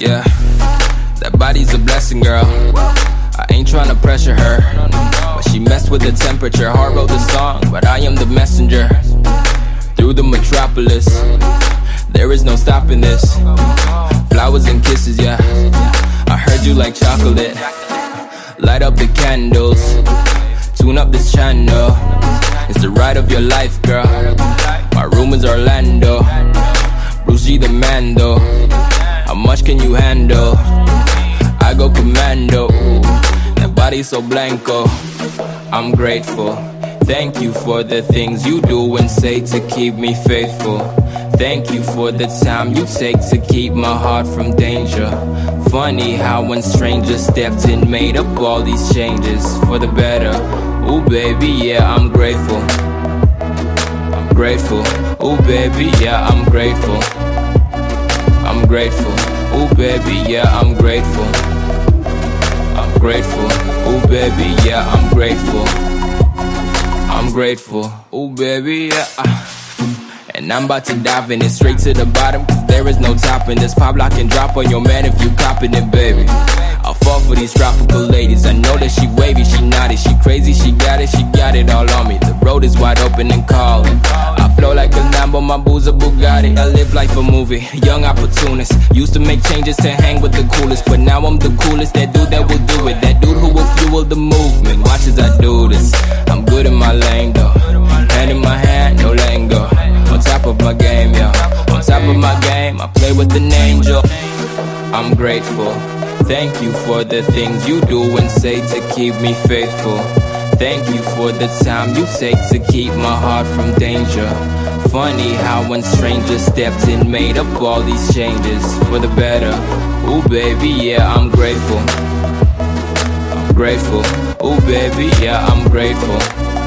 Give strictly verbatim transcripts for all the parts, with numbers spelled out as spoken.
Yeah, that body's a blessing, girl. I ain't tryna pressure her, but she messed with the temperature. Heart wrote the song, but I am the messenger. Through the metropolis, there is no stopping this. Flowers and kisses, yeah. I heard you like chocolate. Light up the candles, tune up this channel. It's the ride of your life, girl. My room is Orlando, Bruce G the Mando. How much can you handle? I go commando. That body so blanco. I'm grateful. Thank you for the things you do and say to keep me faithful. Thank you for the time you take to keep my heart from danger. Funny how when strangers stepped in, made up all these changes for the better. Ooh baby, yeah, I'm grateful. I'm grateful. Ooh baby, yeah, I'm grateful. I'm grateful. Ooh baby, yeah, I'm grateful. I'm grateful. Ooh baby, yeah, I'm grateful. I'm grateful. Ooh baby, yeah. And I'm about to dive in it straight to the bottom, cause there is no topping this. Pop lock and drop on your man if you copping it, baby. I'll fall for these tropical ladies. I know that she wavy, she naughty, she crazy, she got it, she got it all on me. The road is wide open and calling. I flow like a Lambo, my boo's a Bugatti. I live like a movie, young opportunist. Used to make changes to hang with the coolest, but now I'm the coolest. That dude that will do it, that dude who will fuel the movement. Watch as I do this. I'm good in my lane though. Hand in my hand, no letting go. On top of my game, yo. On top of my game, I play with an angel. I'm grateful. Thank you for the things you do and say to keep me faithful. Thank you for the time you take to keep my heart from danger. Funny how when strangers stepped in, made up all these changes for the better. Ooh baby, yeah, I'm grateful. I'm grateful. Ooh baby, yeah, I'm grateful.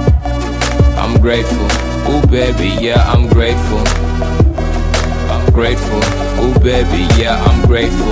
I'm grateful. Ooh baby, yeah, I'm grateful. I'm grateful. Ooh baby, yeah, I'm grateful.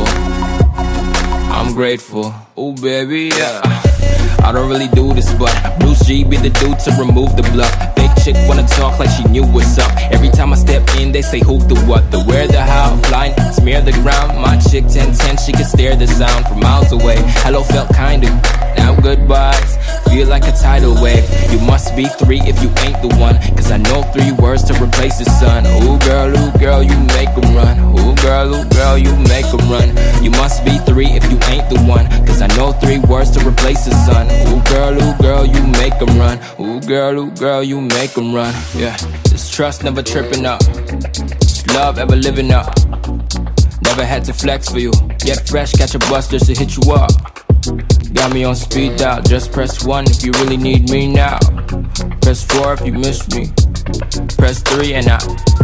I'm grateful. Ooh baby, yeah. I don't really do this, but Bruce G be the dude to remove the bluff. Fake chick wanna talk like she knew what's up. Every time I step in, they say who, the what, the where, the how. Flying, smear the ground. My chick ten ten, she can stare the sound from miles away. Hello felt kinda, now goodbyes feel like a tidal wave. You must be three if you ain't the one, cause I know three words to replace the sun. Ooh girl, ooh girl, you make 'em run. Ooh girl, ooh girl, you make 'em run. You must be three if you ain't the one, cause I know three words to replace the sun. Ooh girl, ooh girl, you make 'em run. Ooh girl, ooh girl, you make 'em run. Yeah, this trust never tripping up, this love ever living up. Never had to flex for you, get fresh, catch a bus just to hit you up. Got me on speed dial, just press one if you really need me now. Press four if you miss me. Press three and I